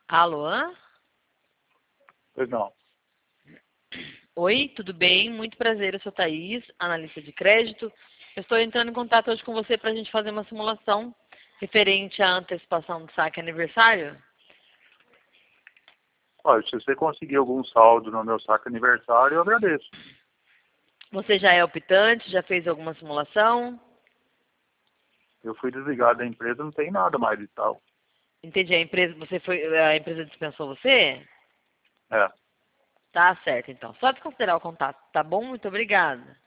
Alô? Pois não. Oi, tudo bem? Muito prazer, eu sou Thaís, analista de crédito. Eu estou entrando em contato hoje com você para a gente fazer uma simulação referente à antecipação do saque aniversário. Olha, se você conseguir algum saldo no meu saque aniversário, eu agradeço. Você já é optante? Já fez alguma simulação? Eu fui desligado da empresa, não tem nada mais e tal. Entendi, a empresa dispensou você? É. Tá certo, então. Só desconsiderar o contato, tá bom? Muito obrigada.